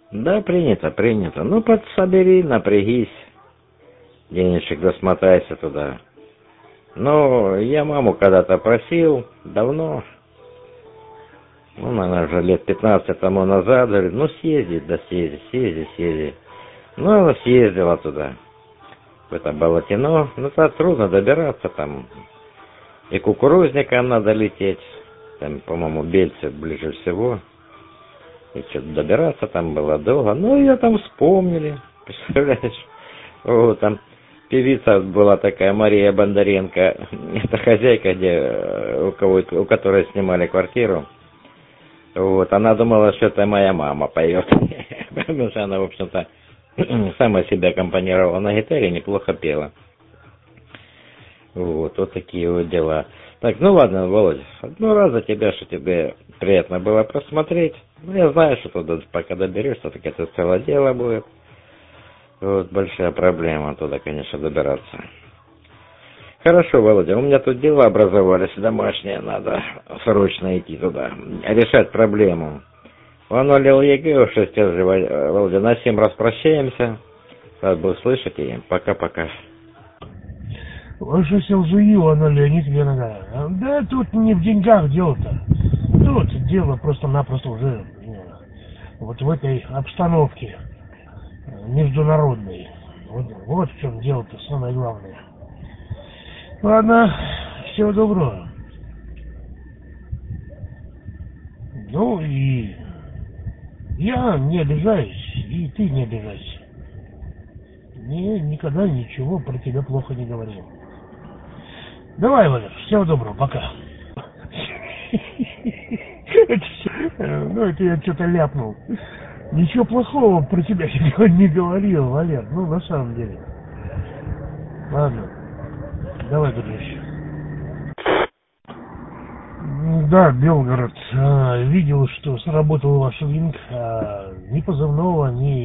Да, принято, принято. Ну, подсобери, напрягись, денежек досмотайся туда. Ну, я маму когда-то просил, давно, ну, наверное, уже лет 15 тому назад, говорит, ну, съезди, да съезди. Ну, она съездила туда, в это Болотино. Ну, там трудно добираться, там и кукурузникам надо лететь, там, по-моему, Бельце ближе всего. И что-то добираться там было долго. Ну, ее там вспомнили, представляешь? Вот, там певица была такая, Мария Бондаренко, это хозяйка, у которой снимали квартиру. Вот, она думала, что это моя мама поет. Потому что она, в общем-то, сама себя аккомпанировала на гитаре, неплохо пела. Вот такие вот дела. Так, ну ладно, Володя, одну раз за тебя, что тебе приятно было просмотреть. Ну, я знаю, что туда пока доберешься, так это целое дело будет. Вот большая проблема туда, конечно, добираться. Хорошо, Володя, у меня тут дела образовались домашние, надо срочно идти туда, решать проблему. Он олил ЕГЭ, 6 Володя, на 7 раз прощаемся. Рад был слышать и пока-пока. Ваше селзую, оно Леонид Ленина. Да тут не в деньгах дело-то. Тут дело просто-напросто уже вот в этой обстановке международной. Вот в чем дело-то самое главное. Ладно, всего доброго. Ну и я не обижаюсь, и ты не обижайся. Мне никогда ничего про тебя плохо не говорил. Давай, Валер, всего доброго, пока. Ну, это я что-то ляпнул. Ничего плохого про тебя я не говорил, Валер. Ну, на самом деле. Ладно. Давай, дружище. Да, Белгород. Видел, что сработал ваш линк. Ни позывного,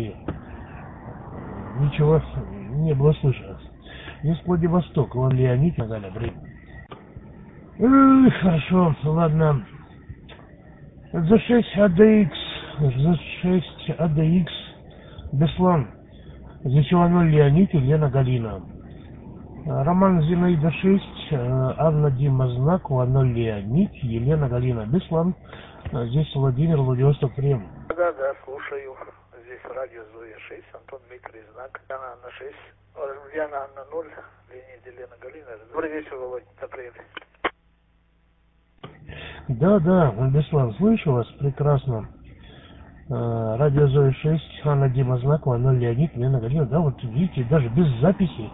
ничего не было слышно. Из Владивостока. Вон Леонид Нагаля, хорошо, ладно. За 6 ADX. За 6 ADX. Беслан. Здесь Иванов Леонид и Лена Галина. Роман Зинаида 6, Анна Дима Знак, Иванов Леонид, Елена Галина. Беслан. Здесь Владимир, Владивосток, Крем. Да, слушаю. Здесь радио Зоя 6, Антон Дмитрий Знак, Яна Анна 6, Яна Анна 0, Леонид Елена Галина. Добрый вечер, Володь, апрель. Да, Беслан, слышу вас прекрасно. Радио Зоя 6, Анна Дима Знак, Иванов Леонид, Лена Галина. Да, вот видите, даже без записи.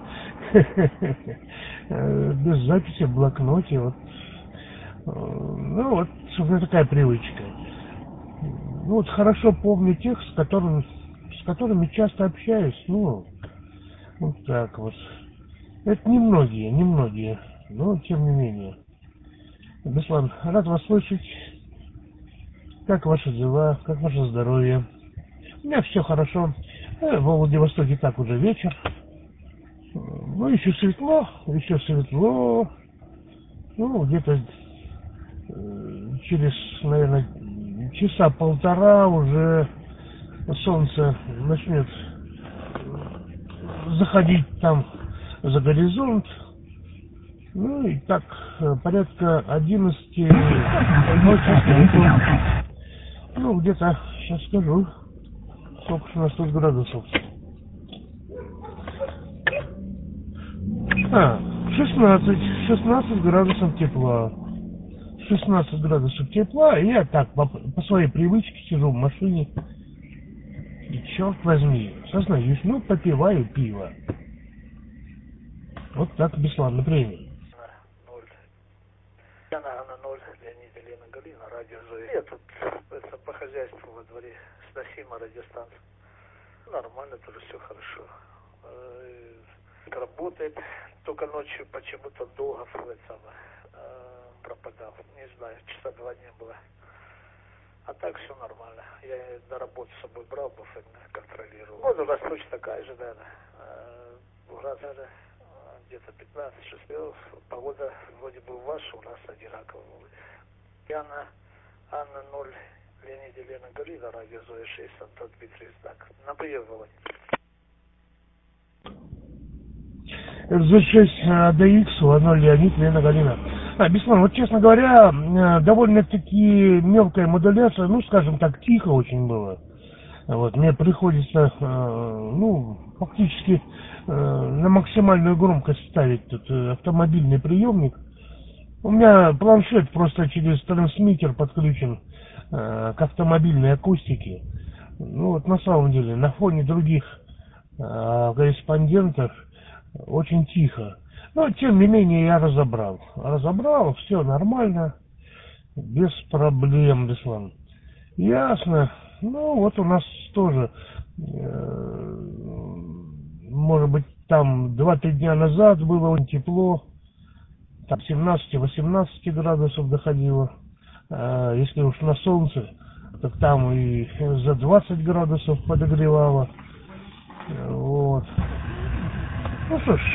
Без записи в блокноте. Вот. Ну вот, у меня такая привычка. Ну вот хорошо помню тех, с которыми часто общаюсь. Ну, вот так вот. Это немногие, но тем не менее. Беслан, рад вас слышать. Как ваши дела, как ваше здоровье? У меня все хорошо. В Владивостоке так уже вечер. Ну, еще светло. Ну, где-то через, наверное, часа полтора уже солнце начнет заходить там за горизонт. Ну и так порядка 11 ночи. Ну, где-то, сейчас скажу, сколько у нас тут градусов. 16 градусов тепла. 16 градусов тепла, и я так по своей привычке сижу в машине. И черт возьми, сознаюсь, попиваю пиво. Вот так, Беслан, например. 0. Яна Анна 0, Леонид Елена Галина, радио Зоя. Я тут это, по хозяйству во дворе сносима радиостанция. Нормально, тоже все хорошо. Работает, только ночью почему-то долго пропадал. Не знаю, часа 2 не было. А так все нормально. Я на работу с собой брал, буфет контролировал. Вот у нас точно такая же, наверное. Градусов где-то 15-16. Погода вроде бы ваша, у нас одинаковая. Яна Анна 0, Леонид Елена Галина, радио Зоя 6, Антон Дмитрий Знак. На прием, Володь. РЗ-6 АДХ, 1 Леонид, Лена Галина. Беслан, вот честно говоря, довольно-таки мелкая модуляция, ну, скажем так, тихо очень было. Вот, мне приходится, фактически на максимальную громкость ставить тут автомобильный приемник. У меня планшет просто через трансмиттер подключен к автомобильной акустике. Ну, вот на самом деле, на фоне других корреспондентов очень тихо. Но, тем не менее, я разобрал. Разобрал, все нормально, без проблем, Беслан. Ясно. Ну, вот у нас тоже, может быть, там 2-3 дня назад было очень тепло. Там 17-18 градусов доходило. Если уж на солнце, так там и за 20 градусов подогревало. Вот. Ну что ж,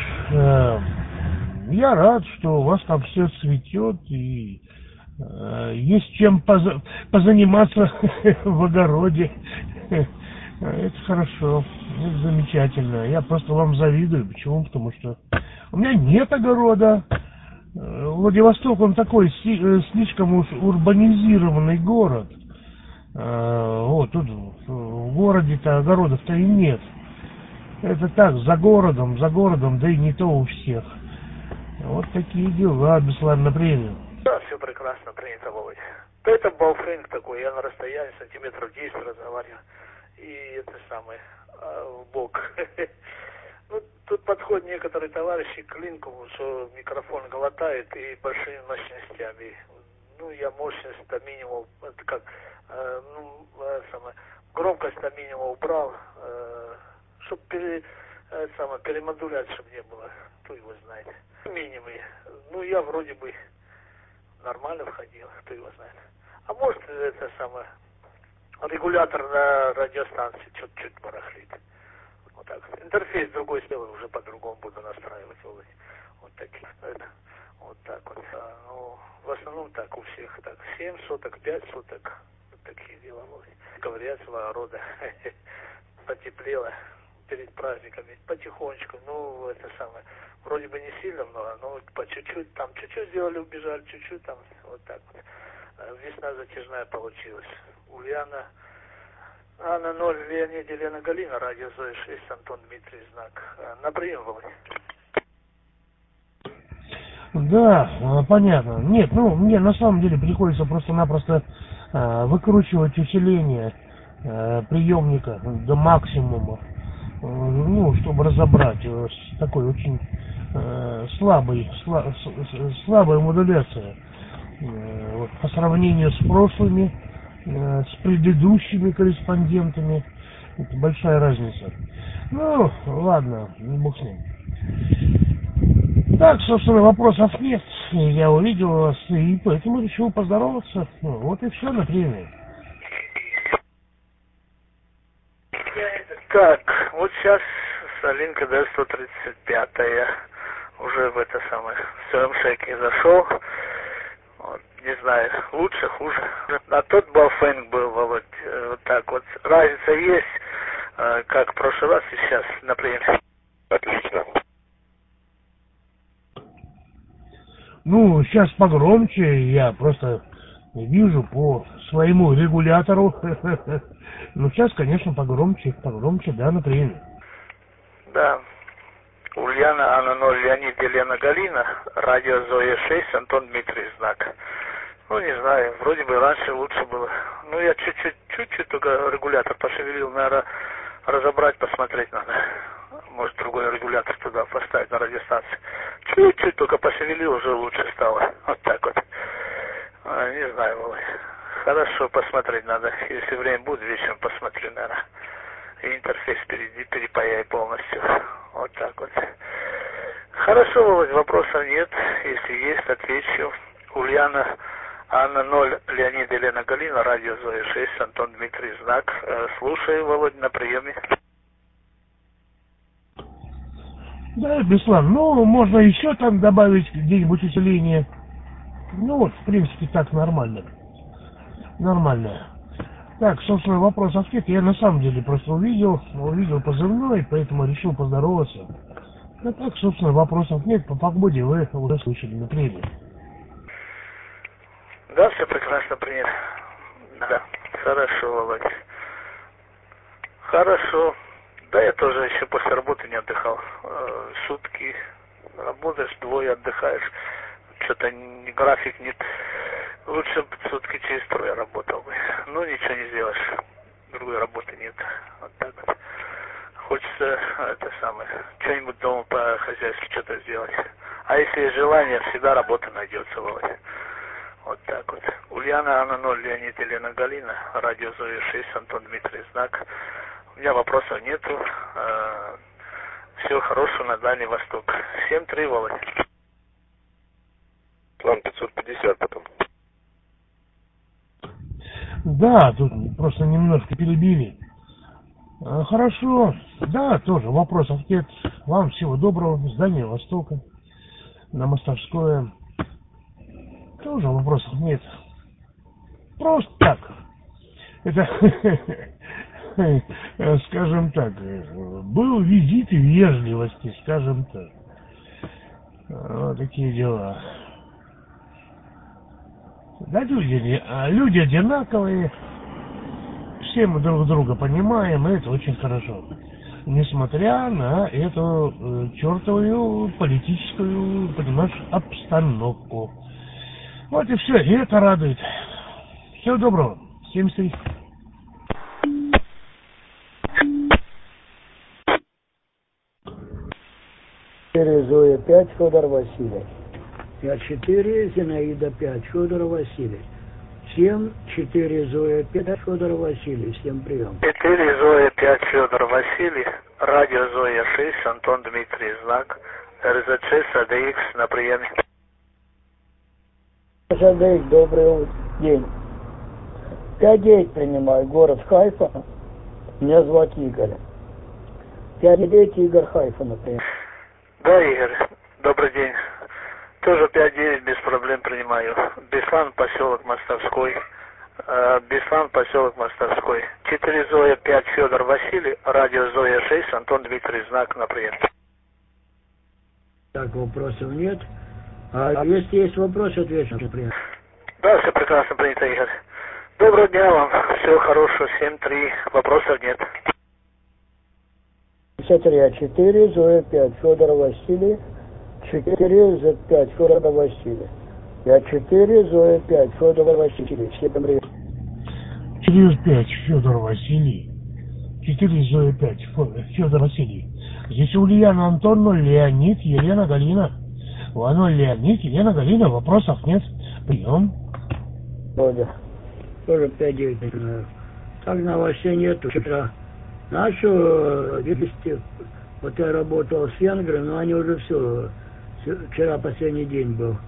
я рад, что у вас там все цветет и есть чем позаниматься в огороде. Это хорошо, это замечательно. Я просто вам завидую. Почему? Потому что у меня нет огорода. Владивосток, он такой слишком уж урбанизированный город. Вот тут в городе-то огородов-то и нет. Это так, за городом, да и не то у всех. Вот такие дела, Беслан, на премию. Да, все прекрасно принято, Володь. Да это балфинг такой, я на расстоянии сантиметров 10 разговариваю. И это самое, в бок. Ну, тут подходят некоторые товарищи к линку, что микрофон глотает и большими мощностями. Ну, я мощность до минимума, это как, громкость до минимума убрал, чтобы перемодулять, чтобы не было, кто его знает. Минимум. Ну, я вроде бы нормально входил, кто его знает. А может, это самое, регулятор на радиостанции чуть-чуть барахлит. Вот так. Интерфейс другой сделаю, уже по-другому буду настраивать. Вот такие. Вот так вот. Ну, в основном так у всех. Так, 7 соток, 5 соток. Вот такие дела. Говорят, своего рода. Потеплело перед праздниками. Потихонечку. Ну, это самое. Вроде бы не сильно много, но по чуть-чуть. Там чуть-чуть сделали, убежали, чуть-чуть там. Вот так вот. Весна затяжная получилась. Ульяна. Анна 0, Леонид Елена Галина, радио Зоя 6, Антон Дмитрий Знак. На прием, Володь. Да, понятно. Нет, мне на самом деле приходится просто-напросто выкручивать усиление приемника до максимума, чтобы разобрать такой очень слабая модуляция. Вот, по сравнению с прошлыми, с предыдущими корреспондентами, это большая разница. Ну, ладно, не бог с ним. Так, собственно, вопросов нет. Я увидел вас, и поэтому решил поздороваться. Вот и все на премии. Так, вот сейчас Салинка Д-135 уже в это самое, в своем шеке зашел. Вот, не знаю, лучше, хуже. А тот балфинг был, Володь, вот так вот. Разница есть, как в прошлый раз и сейчас, например. Отлично. Ну, сейчас погромче, я просто вижу по своему регулятору. Ну, сейчас, конечно, погромче, да, на премии. Да. Ульяна, Анна 0, Леонид, Елена Галина, радио Зоя 6, Антон Дмитрий Знак. Ну, не знаю, вроде бы раньше лучше было. Ну, я чуть-чуть только регулятор пошевелил, наверное, разобрать, посмотреть надо. Может, другой регулятор туда поставить на радиостанции. Чуть-чуть только пошевелил, уже лучше стало. Вот так вот. Не знаю, Володь. Хорошо, посмотреть надо. Если время будет, вечером посмотрю, наверное. И интерфейс перепаяй полностью. Вот так вот. Хорошо, Володь, вопросов нет. Если есть, отвечу. Ульяна, Анна 0, Леонид, Елена Галина, радио Зоя 6, Антон Дмитрий Знак. Слушаю, Володь, на приеме. Да, Беслан, можно еще там добавить где-нибудь усиление. Ну, вот, в принципе, так нормально. Нормально. Так, собственно, вопросов нет. Я на самом деле просто увидел позывной, поэтому решил поздороваться. Ну так, собственно, вопросов нет. По погоде вы уже слышали на приеме. Да, все прекрасно принято. Да, хорошо, Володя. Хорошо. Да, я тоже еще после работы не отдыхал. Сутки работаешь, двое отдыхаешь. Что-то график нет. Лучше бы сутки через трое работал бы. Ну, ничего не сделаешь. Другой работы нет. Вот так вот. Хочется это самое, что-нибудь дома по хозяйству что-то сделать. А если есть желание, всегда работа найдется, Володя. Вот так вот. Ульяна, Анна 0, Леонид, Елена, Галина, радио Зоя 6, Антон Дмитрий, знак. У меня вопросов нету. Всего хорошего на Дальний Восток. 7-3, Володя. План 550 потом. Да, тут просто немножко перебили. Хорошо. Да, тоже вопросов нет. Вам всего доброго. С Дальнего Востока. На Мостовское. Тоже вопросов нет. Просто так. Это, скажем так, был визит вежливости, скажем так. Вот такие дела. Да, люди одинаковые. Все мы друг друга понимаем, и это очень хорошо. Несмотря на эту чертовую политическую, понимаешь, обстановку. Вот и все, и это радует. Всего доброго. 73. Зоя 5, Федор Василий. 5-4, Зинаида 5, Федор Василий. 7-4, Зоя 5, Федор Василий. Всем прием. 4, Зоя 5, Федор Василий. Радио Зоя 6, Антон Дмитрий, знак. РЗ6, АДХ на приеме. АДХ, добрый день. 5-9 принимаю, город Хайфа. Меня зовут Игорь. 5-9, Игорь, Хайфа, например. Да, Игорь, добрый день. Тоже 5-9 без проблем принимаю. Беслан, поселок Мостовской. Беслан, поселок Мостовской. 4 Зоя 5, Федор Василий. Радио Зоя 6, Антон Дмитрий, знак на прием. Так, вопросов нет. А если есть вопросы, отвечу, например. Да, все прекрасно принято, Игорь. Доброго дня вам. Всего хорошего. 7-3. Вопросов нет. 53-4, Зоя 5, Федор Василий. 4 за 5, Федор Василий. 5-4, Зоя 5, Федор Василий. Всем привет. 4-5, Федор Василий. 4 Зоя 5, Федор Василий. Здесь Ульяна, Антон 0, Леонид, Елена, Галина. 0, Леонид, Елена, Галина. Вопросов нет. Прием. Володя. Тоже 5-9 начинаю. Так новостей нету. Вчера начал вести. Вот я работал с венграми, но они уже все. Вчера последний день был.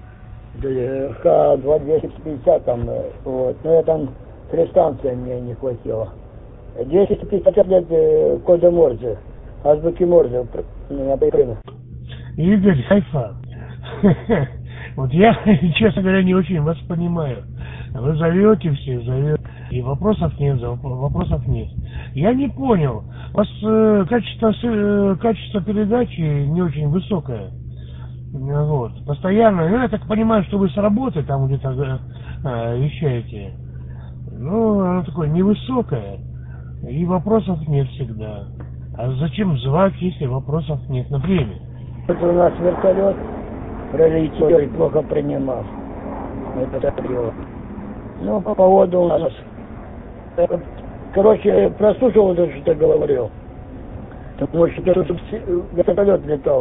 Х-250 там, вот. Но я там 3 станции мне не хватило. 250 лет кода Морзе, азбуки Морзе, я прикрыл. Игорь, Хайфа. Вот я, честно говоря, не очень вас понимаю. Вы зовете все, и вопросов нет. Я не понял. У вас качество передачи не очень высокое. Вот. Постоянно, я так понимаю, что вы с работы там где-то вещаете. Ну, оно такое невысокое, и вопросов нет всегда. А зачем звать, если вопросов нет на время? Вот у нас вертолет пролетел и плохо принимал. Это дело. Ну, по поводу у нас. Короче, прослушал вот это, что ты говорил. Потому что тут вертолет летал.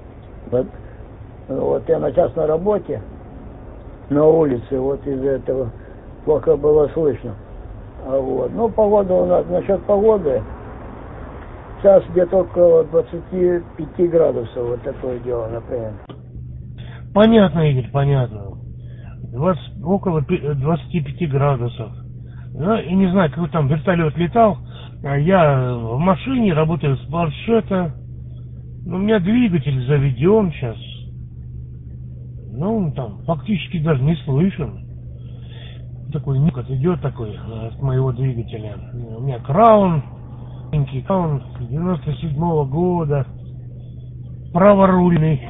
Вот я сейчас на работе, на улице, вот из-за этого плохо было слышно. Вот. Ну, погода у нас, насчет погоды, сейчас где-то около 25 градусов, вот такое дело, например. Понятно, Игорь, понятно. Около 25 градусов. Ну, и не знаю, какой там вертолет летал. Я в машине работаю с планшета. У меня двигатель заведен сейчас. Ну, там фактически даже не слышен. такой никот идет такой от моего двигателя. У меня Краун, Краун 97-го года, праворульный.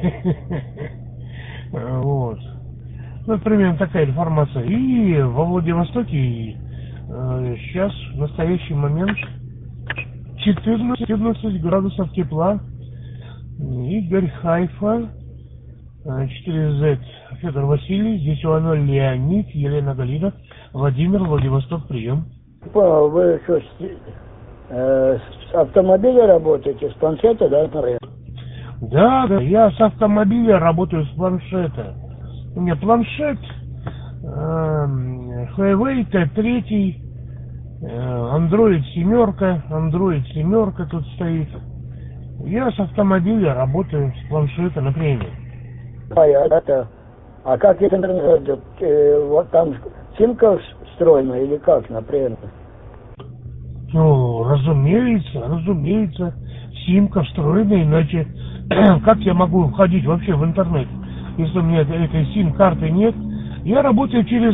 Вот. Ну, примерно такая информация. И во Владивостоке сейчас, в настоящий момент, 14 градусов тепла. Игорь, Хайфа, 4Z, Федор Василий, здесь УА-0 Леонид, Елена Галина, Владимир, Владивосток, прием. Понял, вы что, с автомобиля работаете, с планшета, да, наверное? Да, я с автомобиля работаю с планшета. У меня планшет Huawei T3, Android 7 тут стоит. Я с автомобиля работаю с планшета, например. А как интернет? Вот там симка встроена или как, например? Ну, разумеется, симка встроена, иначе как я могу входить вообще в интернет, если у меня этой сим-карты нет? Я работаю через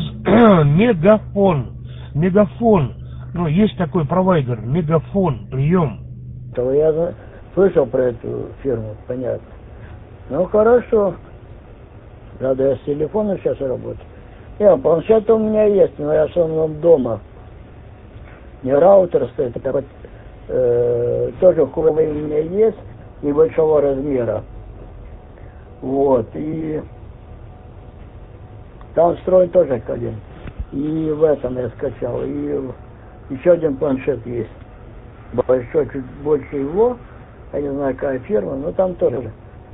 Мегафон. Ну, есть такой провайдер, Мегафон, прием. То я слышал про эту фирму, понятно. Ну, хорошо. Надо я с телефона сейчас работаю. Планшет у меня есть, но я в основном дома. Не раутер стоит, это вот, тоже Huawei у меня есть, небольшого размера. Вот, и там встроен тоже колен. И в этом я скачал. И еще один планшет есть. Большой, чуть больше его. Я не знаю, какая фирма, но там тоже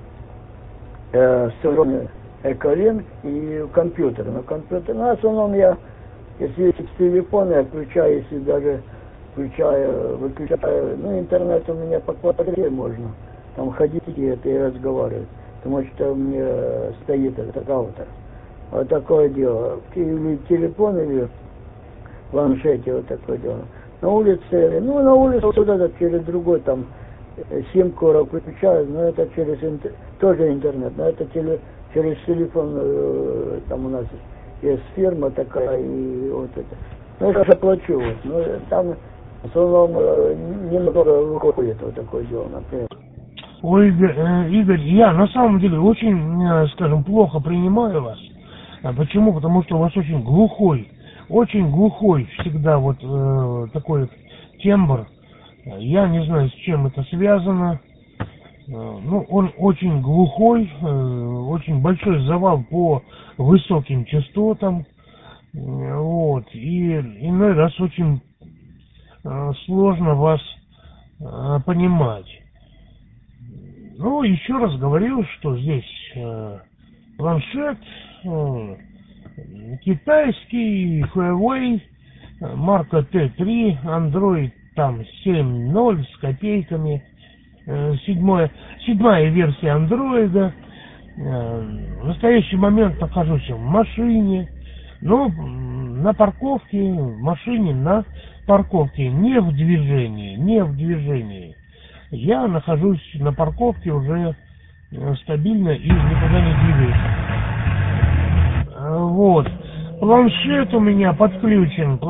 встроен Эколинк и компьютер. Но компьютер, в основном я, если с телефона я включаю, если даже выключаю, ну, интернет у меня по квартире можно. Там ходить и разговаривать. Потому что у меня стоит этот раутер. Вот такое дело. Или телефон, или в планшете, вот такое дело. На улице, на улице вот это через другой там симку выключают, но это через тоже интернет, но это через телефон, там у нас есть фирма такая, и вот это. Ну, я заплачу, вот, но там в основном немного выходит вот такое дело, например. Ой, Игорь, я на самом деле очень, скажем, плохо принимаю вас. Почему? Потому что у вас очень глухой всегда вот такой тембр. Я не знаю, с чем это связано. Ну, он очень глухой, очень большой завал по высоким частотам. Вот. И иной раз очень сложно вас понимать. Ну, еще раз говорил, что здесь планшет китайский, Huawei, марка T3, Android там 7.0 с копейками, седьмая версия андроида. В настоящий момент нахожусь в машине, но на парковке, в машине на парковке, не в движении. Я нахожусь на парковке уже стабильно и никуда не двигаюсь. Вот. Планшет у меня подключен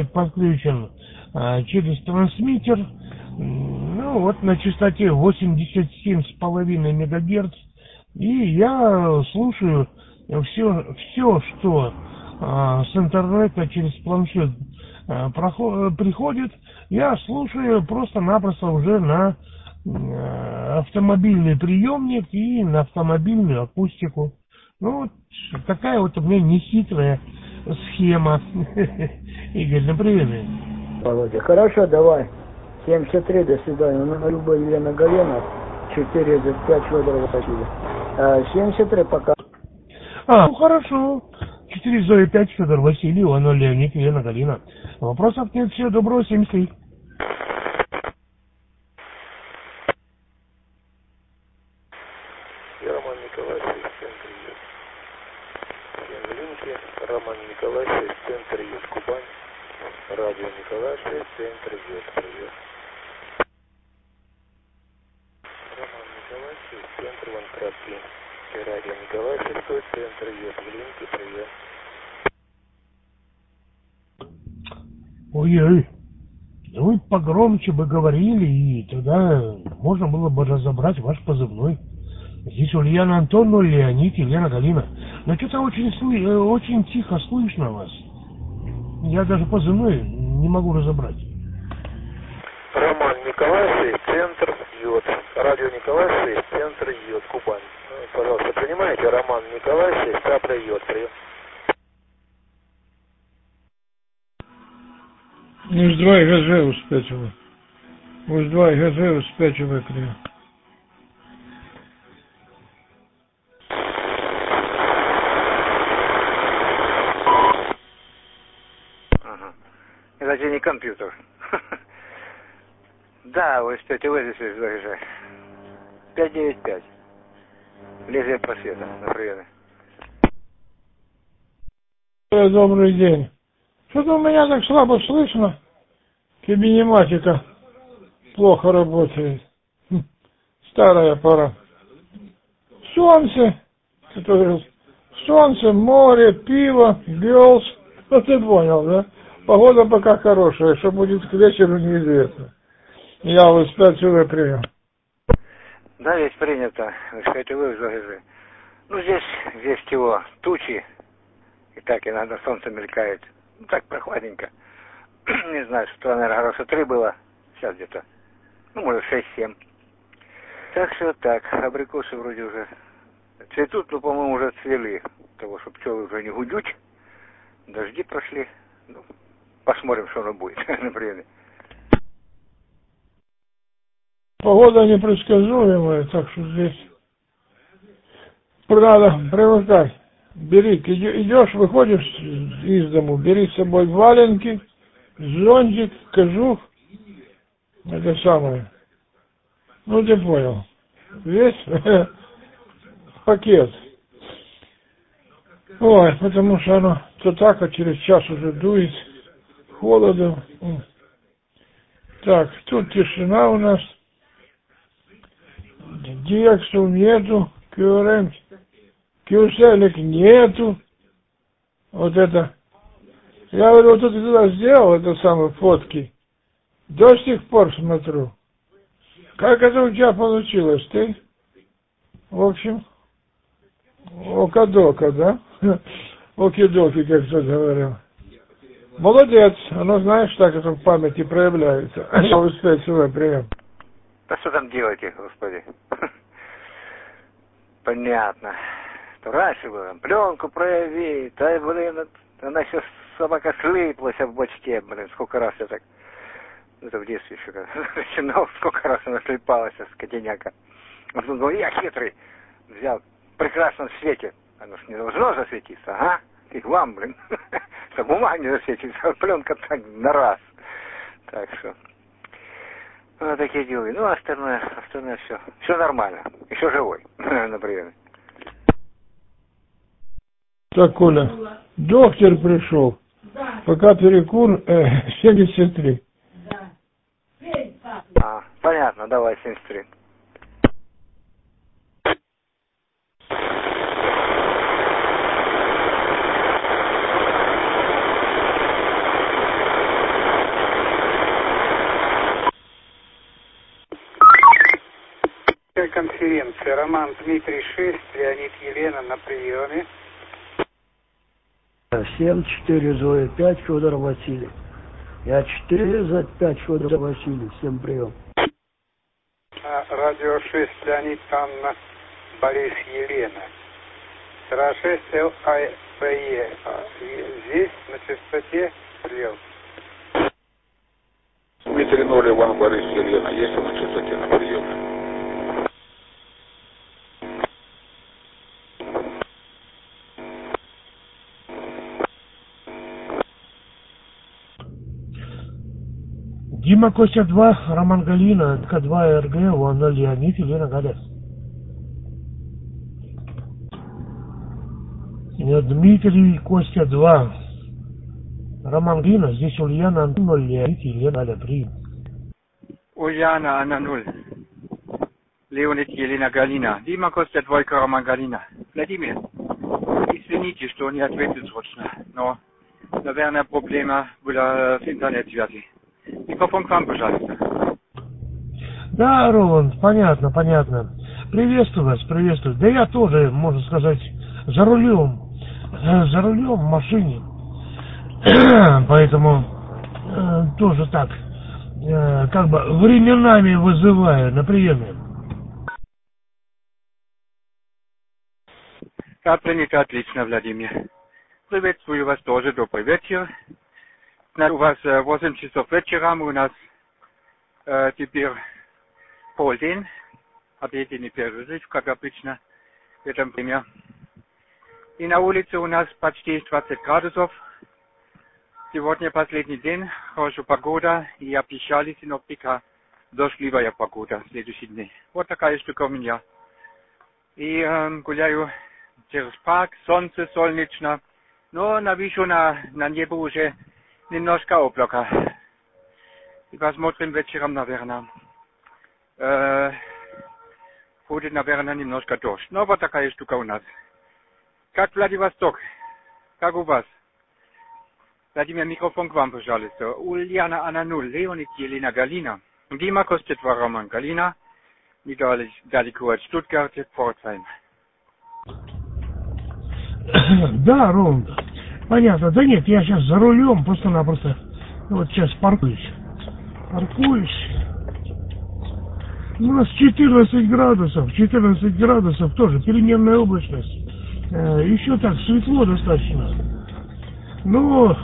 через трансмиттер, ну вот на частоте 87,5 МГц, и я слушаю все, что с интернета через планшет приходит, я слушаю просто-напросто уже на автомобильный приемник и на автомобильную акустику. Ну, вот такая вот у меня нехитрая схема. Игорь, например. Володя, хорошо, давай. 73, до свидания. На любой Елена Галена, 4-5 Федорова Василия. 73 пока. Ну хорошо. 4-5 Федор Василий, УА-0 Леонид, Елена Галина. Вопросов нет, всего доброго, 73. Роман Николаевич, центр ЕС. Линки, Роман Николаевич, центр ЕС, Кубань. Радио Николаевич, центр ЕС, привет. Роман Николаевич, центр Иван Краткий. Радио Николаевич, центр ЕС, Линки, привет. Ой-ой, да вы погромче бы говорили, и тогда можно было бы разобрать ваш позывной. Здесь Ульяна Антоновна, Леонид, Елена Галина. Но что-то очень тихо слышно вас. Я даже позывной не могу разобрать. Роман Николаевич, центр Йод. Радио Николаевич, центр Йод, Кубань. Пожалуйста, принимаете? Роман Николаевич, Сабля Йод, прием. Уж-2 ГЖ успечили. Уж-2 ГЖ успечили прием. Это тебе не компьютер. Да, вы успеете вызвать уже. 595. Лезвие просвета на приеме. Добрый день. Что-то у меня так слабо слышно. Кибинематика плохо работает. Старая пора. Солнце. Солнце, море, пиво, Белс. Ну ты понял, да? Погода пока хорошая, что будет к вечеру неизвестно. Я вас 5 сюда прием. Да, здесь принято. Вы сказать, вы в ЗГЖ. Ну, здесь его тучи. И так иногда солнце мелькает. Ну, так прохладненько. Не знаю, что, наверное, градуса 3 было. Сейчас где-то. Ну, может, 6-7. Так что вот так. Абрикосы вроде уже цветут, но, по-моему, уже цвели. Того, что пчелы уже не гудют. Дожди прошли. Ну, посмотрим, что оно будет на приеме. Погода непредсказуемая, так что здесь надо привыкать. Бери, идешь, выходишь из дому, бери с собой валенки, зонтик, кожух, это самое. Ну, ты понял. Весь пакет. Ой, потому что оно то так, а через час уже дует, холодно. Так, тут тишина у нас. Диаксов нету, кюселек нету. Вот это. Я говорю, вот это туда сделал, это самые фотки. До сих пор смотрю. Как это у тебя получилось, ты? В общем, окадока, да? Оки-доки, как кто говорил. Молодец, оно, знаешь, так это в памяти проявляется. Я успею свой прием. Да что там делаете, господи? Понятно. То раньше было, пленку прояви, да, блин, она еще собака слиплась в бочке, блин, сколько раз я так, это в детстве еще когда начинал, сколько раз она слипалась, скотиняка. Вот он говорит, я хитрый, взял в прекрасном свете, оно ж не должно засветиться, ага, и вам, блин, что бумага не засветится, а пленка так на раз. Так что... Вот такие дела. Ну, остальное все. Все нормально. Еще живой на приеме. Так, Коля, доктор пришел. Да. Пока перекур 73. Да. Понятно, давай 73. Конференция. Роман Дмитрий 6, Леонид Елена на приеме. 7-4 Зоя 5 Федор Василий. Я 4 за 5 Федор Василий. Всем прием. Радио 6 Леонид Анна Борис Елена. Сара 6 ЛАПЕ. Здесь на частоте прием. Дмитрий 0 Иван Борис Елена. Есть на частоте на приеме. Дима Костя 2, Роман Галина, К2 РГ, Уанна Леонид, Елена Галя. Дмитрий Костя 2, Роман Галина, здесь Ульяна Антоновна, Леонид, Елена Галя, прием. Ульяна Анна 0, Леонид, Елена Галина, Дима Костя 2, Роман Галина. Владимир, извините, что не ответил срочно, но наверное, проблема была в интернет-связи. Микрофон к вам, пожалуйста. Да, Роланд, понятно. Приветствую вас, приветствую. Да я тоже, можно сказать, за рулем в машине. Поэтому тоже так, как бы временами вызываю на приеме. Да, принято отлично, Владимир. Приветствую вас тоже, добрый вечер. У вас 8 часов вечера, у нас теперь полдень, обеденный перерыв, как обычно в этом время. И на улице у нас почти 20 градусов. Сегодня последний день, хорошая погода, и обещали синоптика дождливая погода в следующие дни. Вот такая штука у меня. И гуляю через парк, солнце, солнечно, но навижу на небо уже немножко облака. И посмотрим вечером, наверное. Будет, наверное, немножко дождь. Но вот такая штука у нас. Как Владивосток? Как у вас? Владимир, микрофон к вам, пожалуйста. Ульяна Анна 0, Leonid Елена Галина. Дима Костева Роман Галина. Недалеко от Штутгарта, Пфорцхайм. Да, Роланд, понятно. Да нет, я сейчас за рулем, просто-напросто. Вот сейчас паркуюсь. У нас 14 градусов тоже, переменная облачность. Еще так, светло достаточно. Но,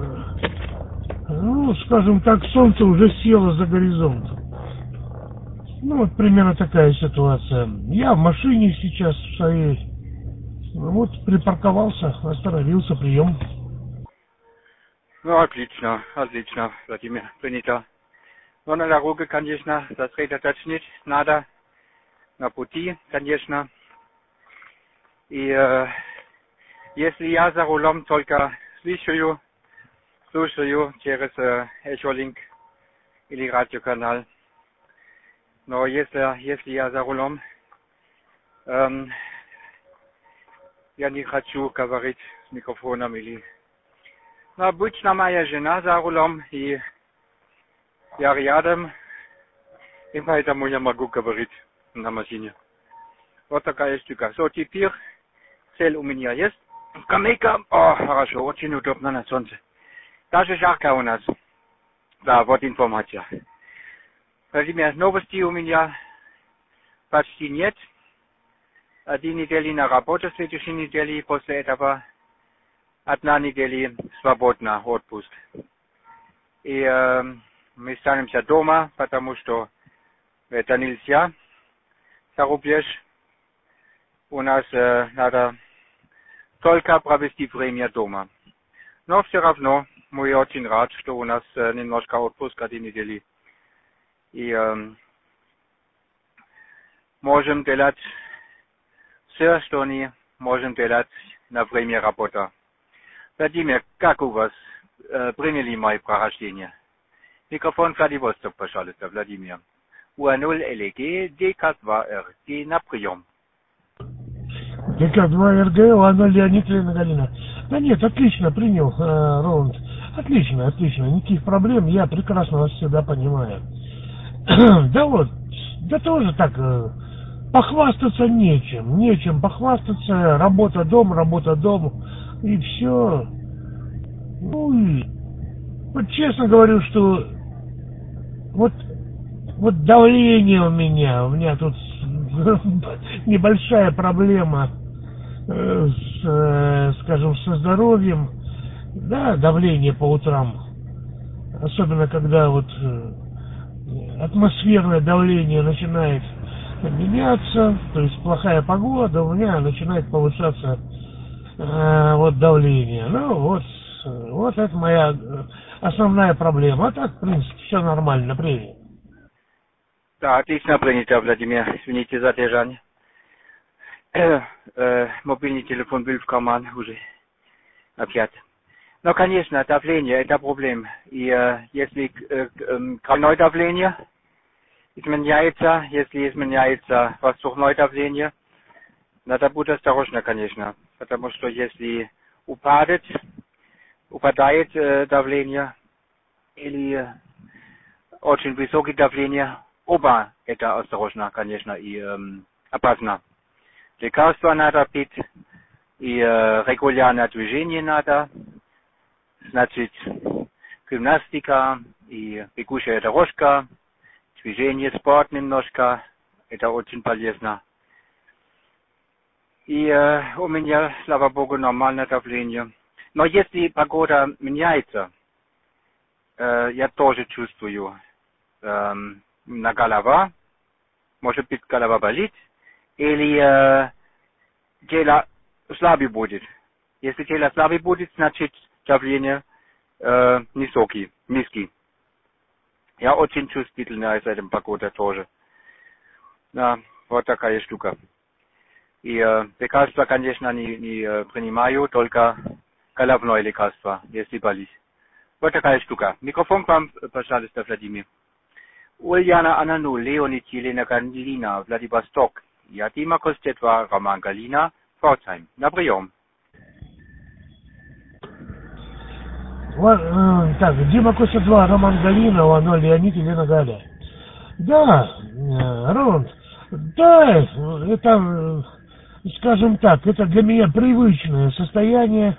скажем так, солнце уже село за горизонт. Ну, вот примерно такая ситуация. Я в машине сейчас в своей. Вот припарковался, остановился, прием. Ну, отлично, Владимир, принято. Но на дороге, конечно, сосредоточить надо. На пути, конечно. И если я за рулем только слушаю через Echolink или радиоканал. Но если я за рулем, я не хочу говорить с микрофоном или... Но обычно моя жена за рулем, и я рядом, и поэтому я могу говорить на машине. Вот такая штука. So, теперь цель у меня есть. Скамейка. О, хорошо, очень удобно на солнце. Даже жарко у нас. Да, вот информация. Владимир, новости у меня почти нет. 1 неделя на работу, следующей неделе, после этого 1 неделя свободно, отпуск. И мы останемся дома, потому что это нельзя за рубеж. У нас надо только провести время дома. Но все равно мы очень рад, что у нас немножко отпуск 1 недели. И можем делать все, что не можем делать на время работы. Владимир, как у вас приняли мое прохождение? Микрофон Владивосток, пожалуйста, Владимир. УА0 ЛГ, ДК2РГ на прием. ДК2РГ, УА0 Леонид Елена Галина. Да нет, отлично принял, Роланд. Отлично. Никаких проблем, я прекрасно вас всегда понимаю. Да вот, да тоже так, похвастаться нечем похвастаться, работа дом, и все. Ну и, вот честно говорю, что вот давление у меня тут небольшая проблема, скажем, со здоровьем, да, давление по утрам, особенно когда вот атмосферное давление начинает меняться, то есть плохая погода, у меня начинает повышаться вот давление. Ну вот это моя основная проблема. А так, в принципе, все нормально, привет. Да, отлично принято, Владимир. Извините за задержание. Мобильный телефон был в карман уже опять. Но, конечно, давление – это проблема. И если кровяное давление изменяется, если изменяется воздушное давление, надо быть осторожно, конечно. Потому что если упадет, упадает давление или очень высокое давление. Оба это осторожно, конечно, и опасно. Лекарства надо пить, и регулярное движение надо, значит, гимнастика и бегущая дорожка, движение, спорт немножко, это очень полезно. И у меня, слава богу, нормальное давление. Но если погода меняется, я тоже чувствую на голова, может быть, голова болит, или тело слабее будет. Если тело слабее будет, значит давление низкий. Я очень чувствительный с этим погодой тоже. Да, вот такая штука. И лекарства, конечно, не принимаю, только головное лекарство, если болит. Вот такая штука. Микрофон к вам, пожалуйста, Владимир. Ульяна Анану, Leonid Елена Галина, Владивосток. Я Дима Костетва, Роман Галина, Пфорцхайм. На прием. Так, Дима Костетва, Роман Галина, Вано Леонид Елена Галя. Да, Рон, да, это, скажем так, это для меня привычное состояние.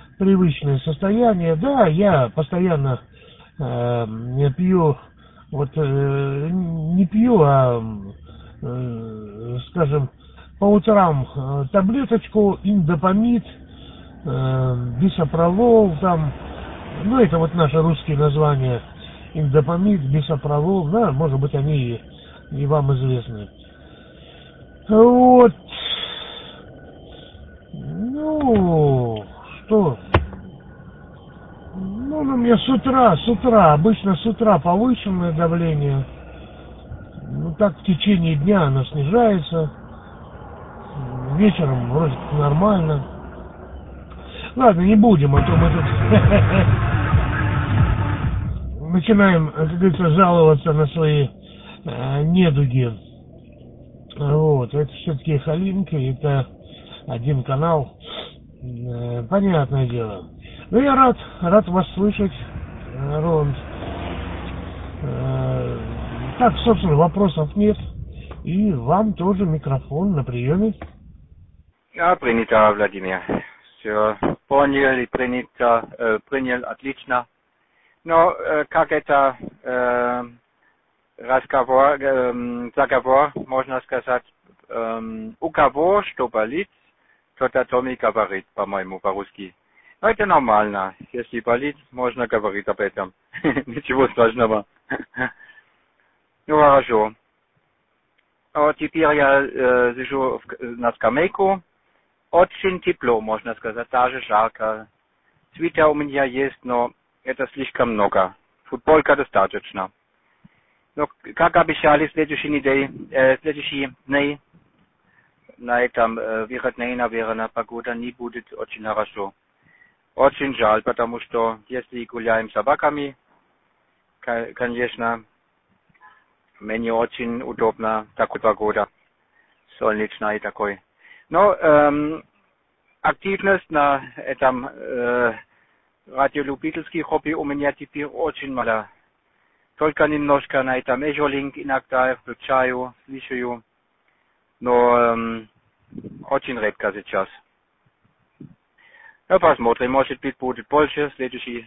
Да, я постоянно не пью, не пью, скажем, по утрам таблеточку, индопамид, бисопролол, там, ну, это вот наши русские названия, индопамид, бисопролол, да, может быть, они и вам известны. Вот, ну, что... Ну, у меня с утра, обычно с утра повышенное давление. Ну, так в течение дня оно снижается. Вечером вроде нормально. Ладно, не будем, а то мы тут начинаем, как говорится, жаловаться на свои недуги. Вот, это все-таки Халинка, это один канал. Понятное дело. Ну, я рад вас слышать, Роланд. Так, собственно, вопросов нет. И вам тоже микрофон на приеме. Ja, принято, Владимир. Все понял и принял отлично. Но как это заговор, можно сказать, у кого что болит, тот о том и говорит, по-моему, по-русски. Но это нормально. Если болит, можно говорить об этом. Ничего страшного. Ну, хорошо. Вот теперь я сижу на скамейку. Очень тепло, можно сказать, даже жарко. Свитер у меня есть, но это слишком много. Футболка достаточно. Но, как обещали, следующие дни на этом выходные, наверное, погода не будет очень хорошо. Очень жаль, потому что если гуляем с собаками, конечно, мне очень удобно такой погода, солнечная и такой. Но активность на этом радиолюбительском хобби у меня теперь очень мало. Только немножко на этом Ejolink иногда включаю, слушаю, но очень редко сейчас. Ну, посмотрим, может быть, будет больше в следующей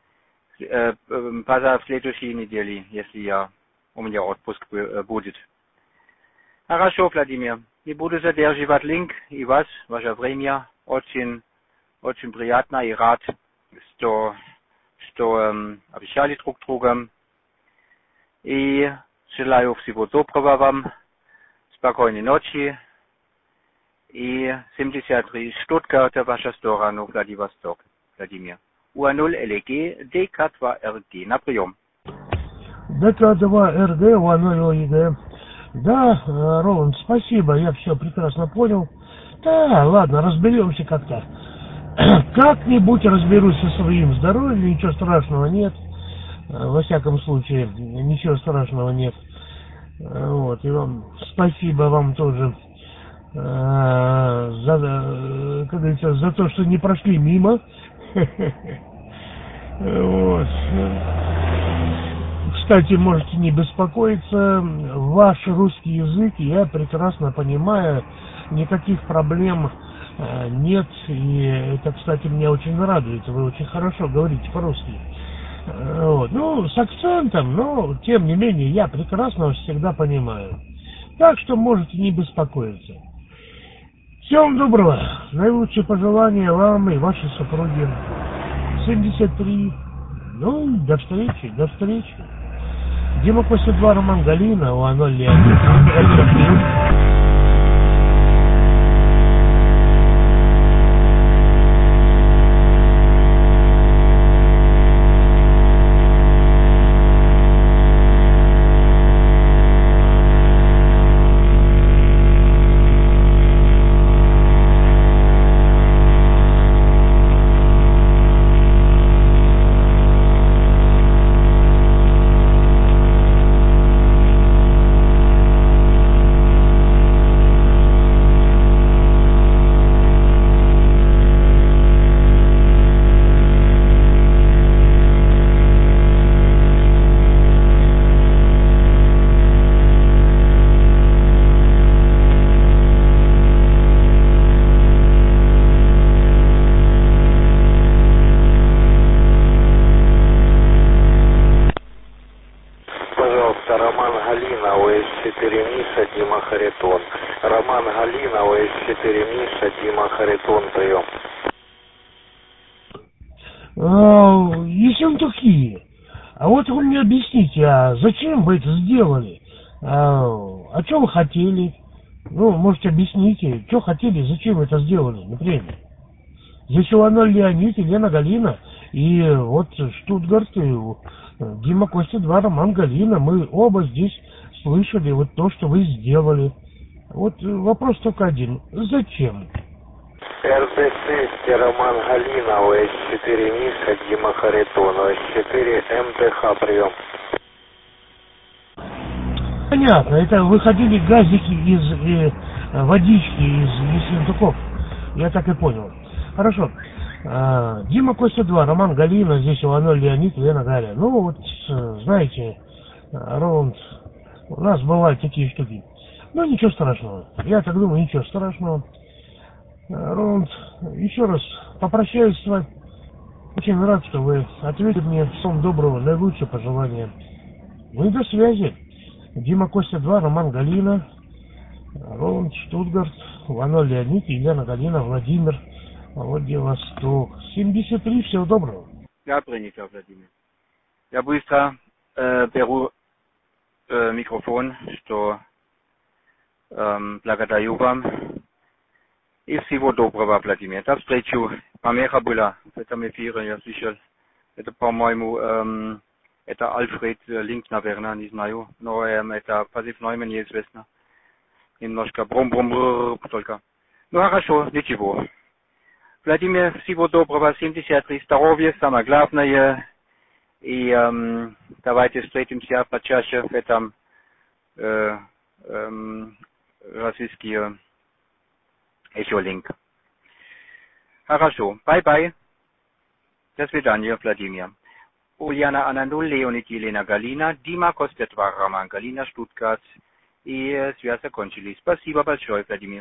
неделе, если у меня отпуск будет. Хорошо, Владимир. Не буду задерживать линк и вас, ваше время. Очень приятно и рад, что обещали друг другу. И желаю всего доброго вам, спокойной ночи. И 73 Stuttgart, ваша сторона, Владивосток, Владимир. УА0 ЛГ, ДК2РГ. На прием. ДК2РГ, УА0 ЛГ. Да, Роланд, спасибо, я все прекрасно понял. Да, ладно, разберемся как-то. Как-нибудь разберусь со своим здоровьем, ничего страшного нет. Во всяком случае, ничего страшного нет. Вот, и вам спасибо вам тоже за, как говорится, за то, что не прошли мимо. Вот. Кстати, можете не беспокоиться, ваш русский язык я прекрасно понимаю, никаких проблем нет, и это, кстати, меня очень радует, вы очень хорошо говорите по-русски. Вот. Ну, с акцентом, но, тем не менее, я прекрасно вас всегда понимаю. Так что можете не беспокоиться. Всего вам доброго, наилучшие пожелания вам и вашей супруге. 73. Ну, до встречи, до встречи. Дима Костя 2, Роман Галина, УА-0 Леонид. Роман Галина, ОС-4 Миша, Дима Харитон. Роман Галина, ОС-4 Миша, Дима Харитон, прием. Ессентуки, а вот вы мне объясните, а зачем вы это сделали? А что вы хотели? Ну, можете объясните, что хотели, зачем вы это сделали, например? Здесь УА-0 Леонид, Елена Галина, и вот Штутгарт, и Дима Костя 2, Роман Галина. Мы оба здесь слышали вот то, что вы сделали. Вот вопрос только один. Зачем? РД-6, Роман Галина, ОС-4 Миша, Дима Харитон, ОС-4 МТХ, прием. Понятно, это выходили газики из водички из Ессентуков. Я так и понял. Хорошо. Дима Костя 2, Роман Галина, здесь УА-0 Леонид, Лена Галя. Ну вот, знаете, Роланд, у нас бывают такие штуки. Ну ничего страшного. Я так думаю, ничего страшного. Роланд, еще раз попрощаюсь с вами. Очень рад, что вы ответили мне. Всем доброго, наилучшие пожелания. Ну и до связи. Дима Костя 2, Роман Галина, Роланд, Штутгарт, УА-0 Леонид, Елена Галина, Владимир, Владивосток. 73, всего доброго. Я принято, Владимир. Я быстро беру микрофон, что благодарю вам. И всего доброго, Владимир. До встречи. Помеха была в этом эфире, я слышал. Это, по-моему, это Альфред Линк, наверное, не знаю. Но это Пазив Нойман, неизвестно. Немножко брум-брум только. Ну хорошо, ничего. Владимир, всего доброго, 73, здоровья, самое главное. И давайте встретимся почаще в этом российский еще линк. Хорошо, бай-бай. До свидания, Владимир. Ульяна Анандул, Леонид, Елена Галина, Дима Костя 2, Роман Галина, Штутгарт. И связь закончились. Спасибо большое, Владимир.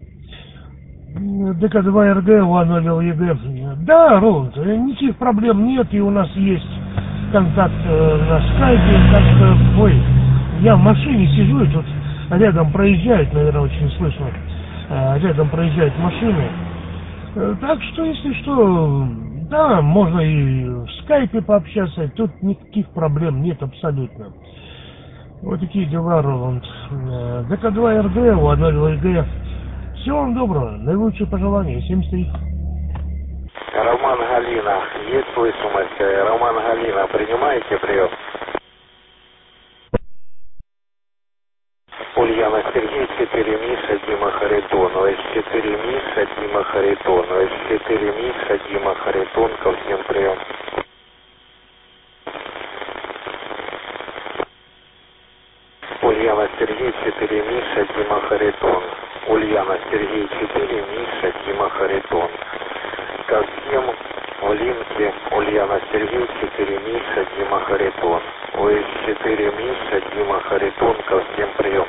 ДК2 РГ, УА-0 ЕГЭ. Да, Роланд, никаких проблем нет, и у нас есть контакт на скайпе, так что, ой, я в машине сижу, и тут рядом проезжают, наверное, очень слышно, рядом проезжают машины. Так что, если что, да, можно и в скайпе пообщаться, тут никаких проблем нет абсолютно. Вот такие дела, Роланд. ДК2 РГ, УА-0 ЕГЭ. Всего вам доброго, наилучшие пожелания, 73. Роман Галина, есть слышимость? Роман Галина, принимаете прием? Ульяна Сергей, 4 Миша, Дима Харитон, ОС-4 Миша, Дима Харитон, ОС-4 Миша, Дима Харитон, ко всем прием. Ульяна Сергей, 4 Миша, Дима Харитон. Ульяна Сергей, 4 Миша, Дима Харитон. Ко всем Олимпия, Ульяна Сергей, 4 Миша, Дима Харитон. Ой, 4 Миша, Дима Харитон, ко всем прием.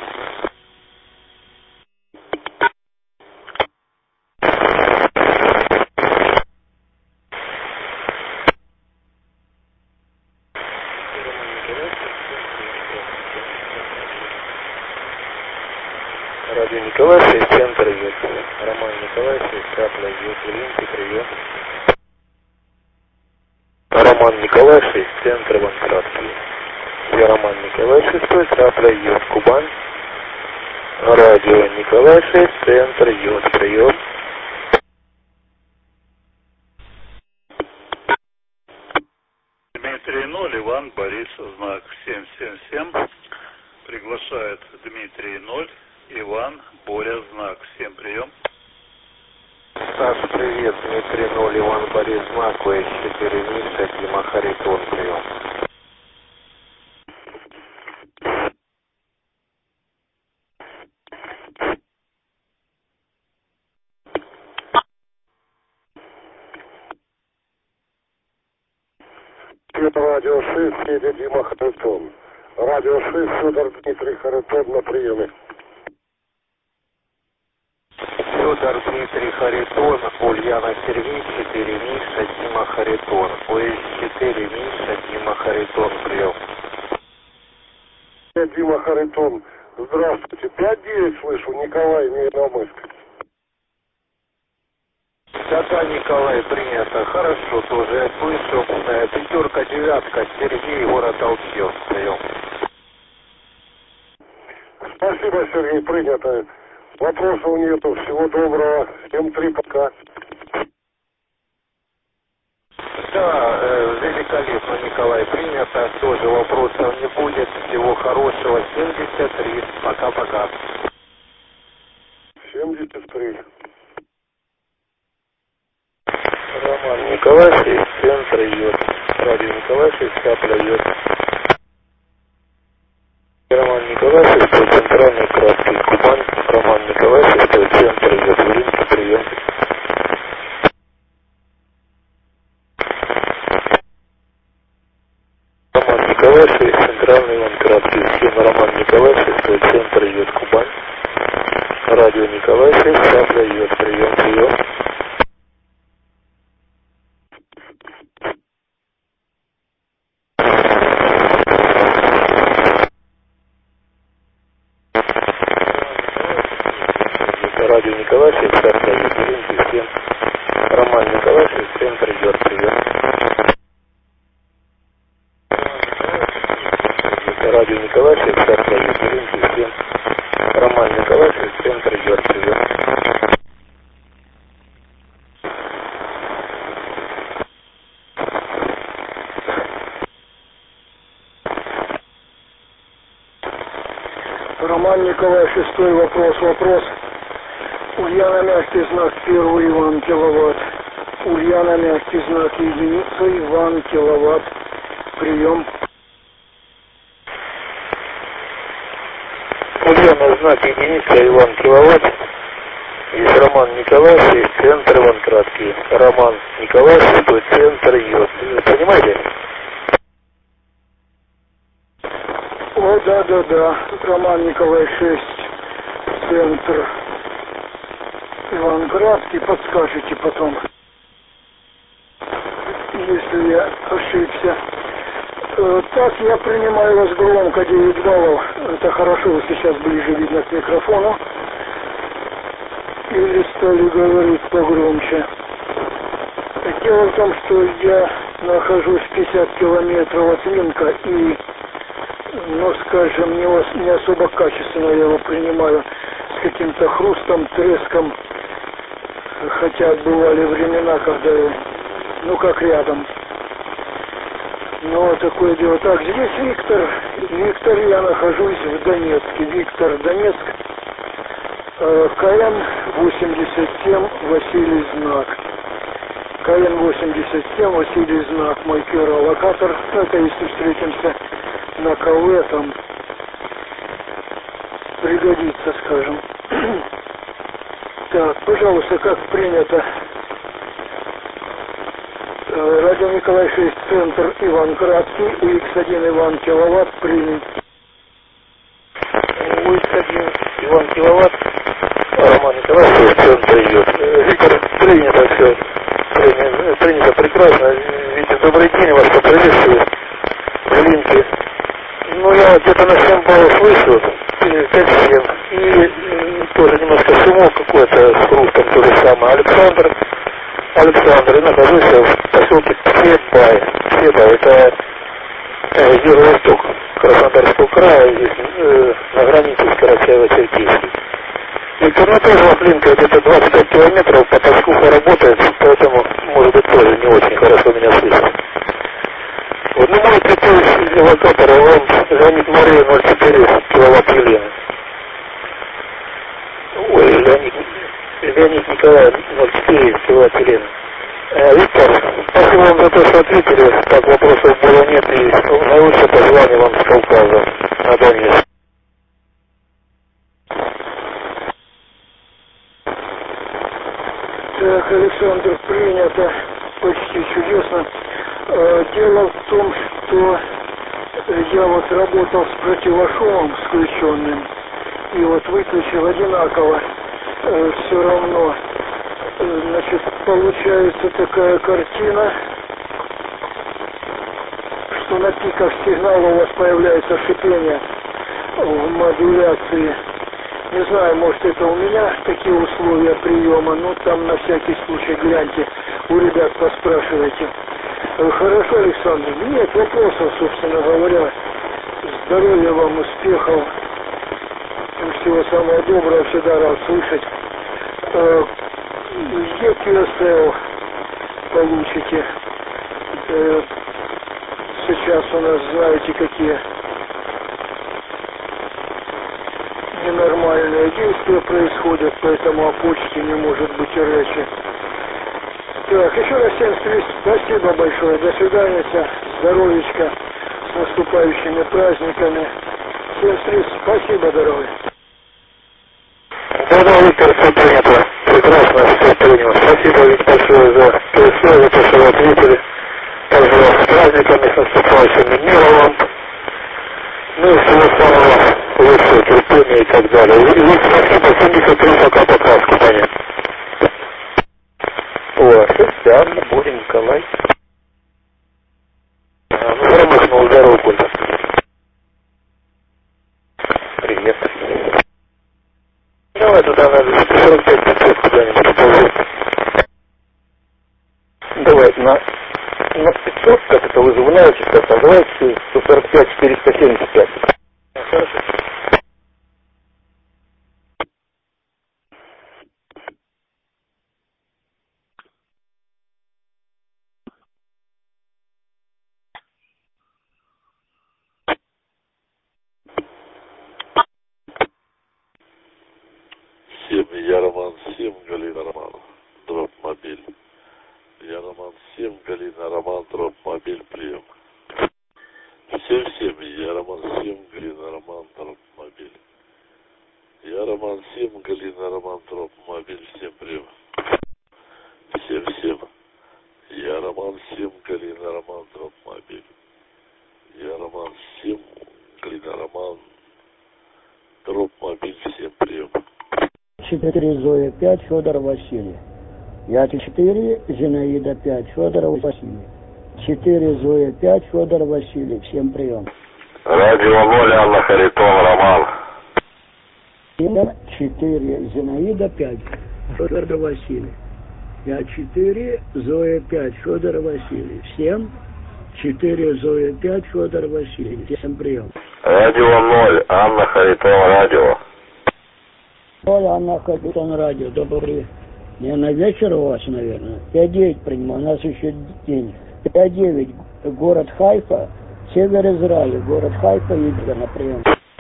Радио Николай, 6, центр идет. Роман Николай, 6, капля идет. Олимпий, прием. Роман Николай, 6, центр, Иван Краткий. Я Роман Николай, 6, капля идет. Кубань. Радио Николай, 6, центр идет. Прием. Дмитрий 0, Иван, Борис, знак 777. Приглашает Дмитрий 0, Иван, Боря, знак. Всем прием. Саша, привет. Дмитрий 0, Иван, Борис, знак. ОС-4 Миша, Дима Харитон, прием. Радио 6, едет Дима Харитон. Радио 6, Федор Дмитрий Харитон на приеме. Федор Дмитрий Харитон, Ульяна Сергей, 4 Миша, Дима Харитон. ОС-4 Миша, Дима Харитон, прием. Дима Харитон, здравствуйте. 5-9 слышу, Николай, Невиномыск. Да, Николай, принято. Хорошо, тоже я слышу. 5, 9, Сергей, город Алкиев, прием. Спасибо, Сергей, принято. Вопросов нету. Всего доброго. 7-3, пока. Да, великолепно, Николай, принято. Тоже вопросов не будет. Всего хорошего. 73. Пока-пока. 73. Роман Николай, 6, центр идет. Радио Николай, 6, капля идет. Роман Николай, 6, центральный, краткий, Кубань. Роман Николай, 6, центр идет. Олимпий, прием. Роман Николай, 6, центральный, Иван Краткий. Схема Роман Николай, 6, центр идет. Кубань. Радио Николай, 6, капля идет. Прием, прием. Радио Николай, 6, капля идет. Олимпий, 7. Роман Николай, 6, центр идет. Прием. Радио Николай, 6, капля идет. Олимпий, 7. Роман Николай, 6, центр идет. Прием. Роман Николай, 6, вопрос. Ульяна, мягкий знак, 1, Иван, киловатт. Ульяна, мягкий знак, единица, Иван, киловатт. Прием. Ульяна, знак, единица, Иван, киловатт. Есть Роман Николай, 6, центр, Иван Краткий. Роман Николай, 6, центр идет. Понимаете? О, да. Роман Николай, 6, центр. Иван Краткий, подскажете потом, если я ошибся. Так, я принимаю вас громко, 9 баллов. Это хорошо, вы сейчас ближе видно к микрофону. Или стали говорить погромче. Дело в том, что я нахожусь 50 километров от Минска и, скажем, не особо качественно я его принимаю, с каким-то хрустом, треском. Хотя бывали времена, когда, как рядом. Но такое дело. Так, здесь Виктор. Виктор, я нахожусь в Донецке. Виктор, Донецк. КН-87, Василий, знак. КН-87, Василий, знак. Мой первый локатор. Это если встретимся на КВ, там пригодится, скажем. Так, пожалуйста, как принято. Радио Николай 6, центр Иван Градский, УХ-1 Иван киловатт принят. УХ-1 Иван киловатт, Роман Николай 6, центр идет. Виктор, принято все. Принято прекрасно. Витя, добрый день, вас поприветствую. Глинки. Ну, я где-то на 7 баллов слышу, 5-7. И тоже немножко шумок какой-то с хрустом, то же самое. Александр, я нахожусь в поселке Себа, это юго-восток Краснодарского края, здесь на границе с Карачаево-Черкесией. Виктор, ну тоже вот линка где-то 25 километров, по Тоскуху работает, поэтому, может быть, тоже не очень хорошо меня слышно. Вот, ну, мой прикол локатор, он звонит Мария 04 киловатт Елена. Ой, Леонид Николай 04 киловатт Елена. Виктор, спасибо вам за то, что ответили, так вопросов было нет, и наилучшее пожелание вам с Кавказа на Донецк. Так, Александр, принято, почти чудесно. Дело в том, что я вот работал с противошумом включенным, и вот выключил одинаково, все равно. Значит, получается такая картина, что на пиках сигнала у вас появляется шипение в модуляции. Не знаю, может, это у меня такие условия приема, но там на всякий случай гляньте, у ребят поспрашивайте. Хорошо, Александр, нет вопросов, собственно говоря. Здоровья вам, успехов, всего самого доброго, всегда рад слышать. EQSL получите. Сейчас у нас, знаете, какие ненормальные действия происходят, поэтому о почте не может быть и речи. Так, еще раз всем спасибо большое. До свидания. Здоровечка. С наступающими праздниками. Всем спасибо, дорогой. Да, Виктор, все принято. Прекрасно, все принял. Спасибо, Вик, большое за то, что вы ответили. Также вас с праздниками, с наступающими, мира вам. Ну и всего самого лучшего, терпения и так далее. Вик, спасибо, 73, пока-пока, скупание. О, это Анна, Боря, Николай. Ну, промахнул, здорово, Колька. Привет. Давай туда надо 45-500 куда-нибудь положить. Давай на 500, как это вы завуляете сейчас, а давайте 145-475. Хорошо. Я Роман 7, Галина Роман, дроп мобиль. Я Роман 7, Галина Роман, дроп мобиль, прием. Всем, я Роман 7, Галина Роман, дроп мобиль. Я Роман 7, Галина Роман, дроп мобиль, всем прием. Всем, я Роман 7, Галина Роман, дроп мобиль. Я Роман 7, Галина Роман, дроп мобиль, всем прием. 4 Зоя 5, Федор Василий. Я 4, Зинаида 5, Федор Василий. 4 Зоя 5, Федор Василий. Всем прием. Радио 0, Анна Харитон, Роман. 4 Зинаида 5, Федор Василий. Я 4 Зоя 5, Федор Василий. Всем 4 Зоя 5, Федор Василий. Всем прием. Радио 0, Анна Харитон, радио. Анна Харитон, радио. Добрый день. На вечер у вас, наверное. 5-9 принимал, у нас еще день. 5-9, город Хайфа, север Израиля, город Хайфа, едет на прием.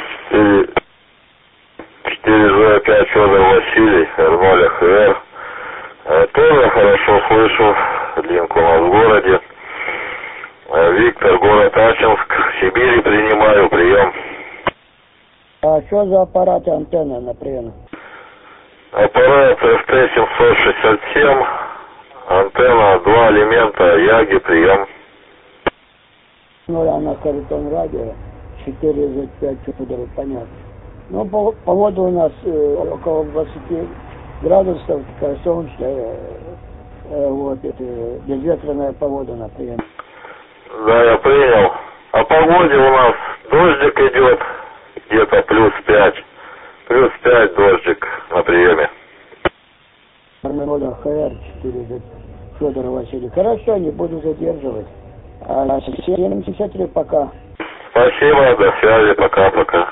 4 5 Федор Василий, Р0 ХР. Тоже хорошо слышу, линк у нас в городе. Виктор, город Ачинск, Сибири, принимаю, прием. А что за аппараты, антенна на прием? Аппарат FT-767, антенна, 2 элемента, Яги, прием. Ну, она Харитон радио, 4Z5 Федоров, понятно. Ну, погода у нас около 20 градусов, такая солнечная, вот, это безветренная погода на прием. Да, я принял. О погоде у нас дождик идет, где-то +5. +5 дождик на приеме. Погода ХР-4Z Федор Василий. Хорошо, не буду задерживать. 73 пока. Спасибо, до связи, пока-пока.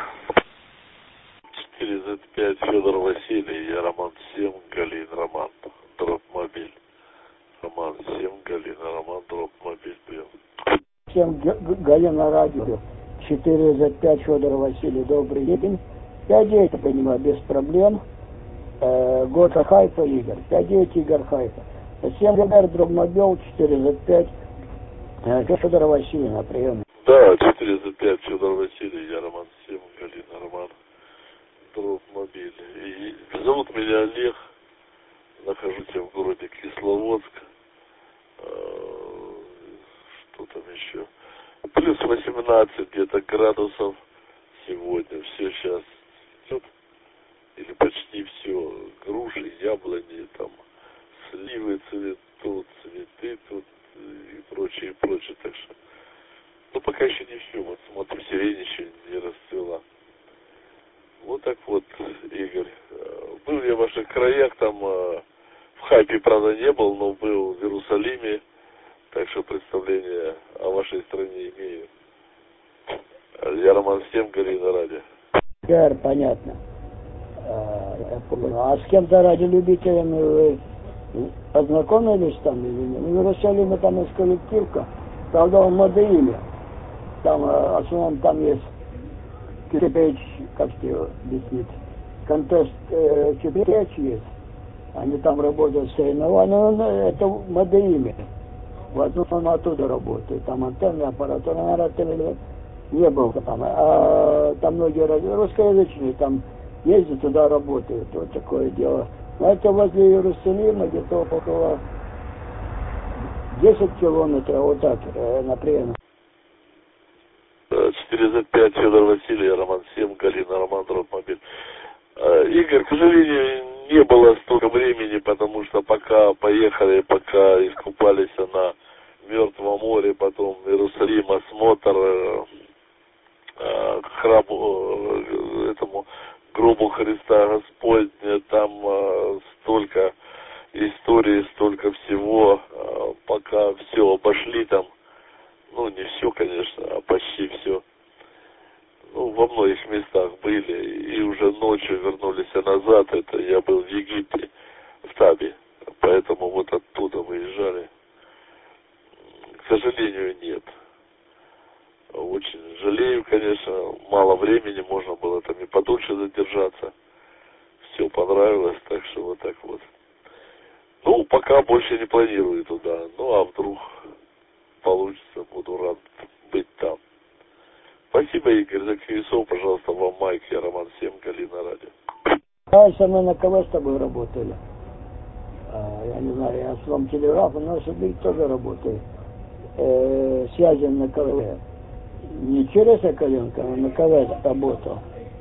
4Z5 Федор Василий, я Роман 7, Галин, Роман, дроп-мобиль. Роман 7, Галина, Роман, дроп-мобиль, прием. 7 Галина радио, 4Z5 Федор Василий, добрый день. 5-9, я понимаю, без проблем. Год Хайфа Игорь, 5-9 Игорь Хайфа. 7 ГБР дроп-мобиль, 4Z5 Федор Василий на приеме. Да, 4Z5 Федор Василий, я Роман 7, Галина, Роман, дроп-мобиль. И зовут меня Олег, нахожусь я в городе Кисловодск. Что там еще? +18 где-то градусов сегодня. Все сейчас идет, или почти все. Груши, яблони, там, сливы цветут, цветы тут и прочее, прочее. Так что, ну, пока еще не все. Вот смотрю, сирень еще не расцвела. Вот так вот, Игорь. Был я в ваших краях, там в Хайпе, правда, не был, но был в Иерусалиме. Так что представление о вашей стране имею. Я Роман 7, Галина, радио. Да, понятно. А с кем-то ради любителями вы познакомились там или нет? В Иерусалиме там есть коллективка, правда, в Модеиме. Там, в основном, там есть кирпич, как тебе объяснить, контест кирпич есть. Они там работают соревнования, но это в Модеиме. В основном оттуда работает. Там антенны, аппаратура, наверное, не был там. А там многие русскоязычные там ездят туда, работают. Вот такое дело. Но это возле Иерусалима, где-то около 10 километров, вот так, на приеме. 4Z5 Федор Василий, Роман 7, Галина, Роман, дроп-мобиль. Игорь, к сожалению, не было столько времени, потому что пока поехали, пока искупались на Мертвом море, потом Иерусалим, осмотр к храму, этому гробу Христа Господня, там столько историй, столько всего, пока все обошли там, ну не все, конечно, а почти все. Ну, во многих местах были, и уже ночью вернулись назад, это я был в Египте, в Табе, поэтому вот оттуда выезжали. К сожалению, нет. Очень жалею, конечно, мало времени, можно было там и подольше задержаться. Все понравилось, так что вот так вот. Ну, пока больше не планирую туда, ну, а вдруг получится, буду рад быть там. Спасибо, Игорь, за QSO, пожалуйста, вам майк, я Роман 7, Галина, радио. Раньше мы на КВ с тобой работали. Я не знаю, я с вам телеграф, но Сибирь тоже работает. Связи на КВ. Не через Акаленко, а на КВ работал.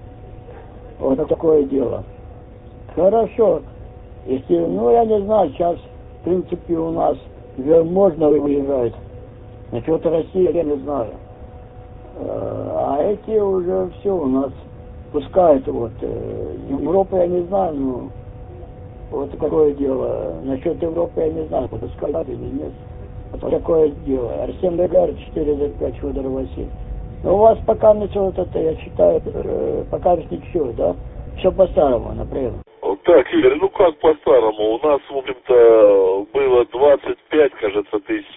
Вот такое дело. Хорошо. Если, ну, я не знаю, сейчас, в принципе, у нас можно выезжать. Насчет России я не знаю. А эти уже все у нас пускают. Вот. Европы я не знаю, но вот такое дело. Насчет Европы я не знаю, пускают или нет. Вот такое дело. Арсен Гагарин, 4Z5 Федор Василий. Но у вас пока ничего, вот это, я считаю, пока ничего, да? Все по-старому, например. Так, Игорь, ну как по-старому? У нас, в общем-то, было 25, кажется, тысяч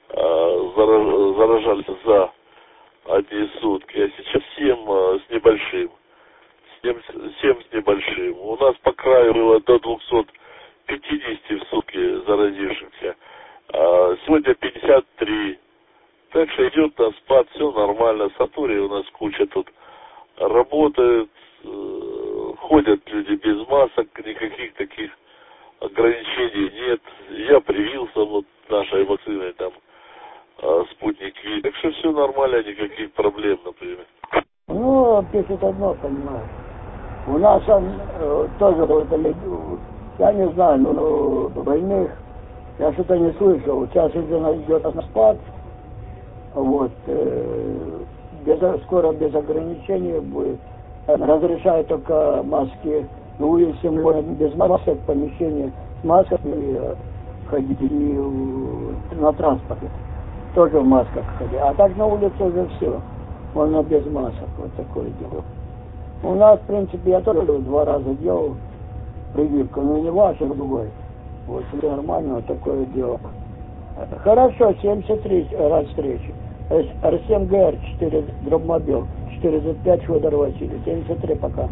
заражались за одни сутки, а сейчас 7 с небольшим. 7 с небольшим. У нас по краю было до 250 в сутки заразившихся. А сегодня 53. Так что идет на спад, все нормально. Сатурий у нас куча тут работает. Ходят люди без масок, никаких таких ограничений нет. Я привился вот нашей вакциной, там, спутник Ви. Так что все нормально, никаких проблем, например. Ну, пишет одно, понимаешь. У нас тоже вот, я не знаю, ну, больных, я что-то не слышал. Сейчас идет на спад, вот, скоро без ограничений будет. Разрешают только маски. На улице можно без масок, в помещении с масками ходить и на транспорте. Тоже в масках ходить. А так на улице уже все. Можно без масок. Вот такое дело. У нас, в принципе, я тоже 2 раза делал прививку, но не ваш, а другой. Вот, все нормально, вот такое дело. Хорошо, 73 раз встречи. Р7ГР 4 дробмобил, 4Z5 Федор Васильевич, 73 пока.